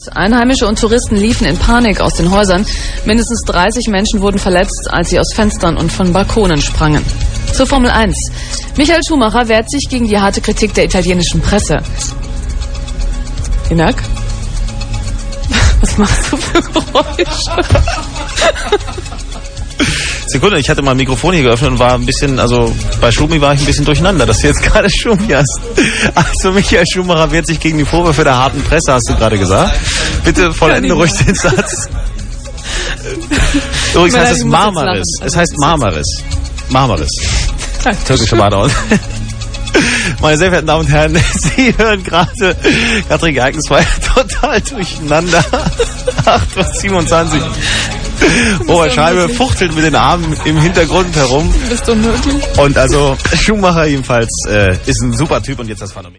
Einheimische und Touristen liefen in Panik aus den Häusern. Mindestens 30 Menschen wurden verletzt, als sie aus Fenstern und von Balkonen sprangen. Zur Formel 1. Michael Schumacher wehrt sich gegen die harte Kritik der italienischen Presse. Inak? Was machst du für Geräusche? Sekunde, ich hatte mal ein Mikrofon hier geöffnet und war ein bisschen, also bei Schumi war ich ein bisschen durcheinander, dass du jetzt gerade Schumi hast. Also Michael Schumacher wehrt sich gegen die Vorwürfe der harten Presse, hast du gerade gesagt. Bitte vollende ruhig den Satz. Übrigens heißt es Marmaris. Es heißt Marmaris. Marmaris. Türkische Badehaus. Meine sehr verehrten Damen und Herren, Sie hören gerade Katrin Geignis war total durcheinander. 8:27 Uhr. Robert Scheibe fuchtelt mit den Armen im Hintergrund herum. Bist du möglich? Und also Schumacher jedenfalls ist ein super Typ und jetzt das Phänomen.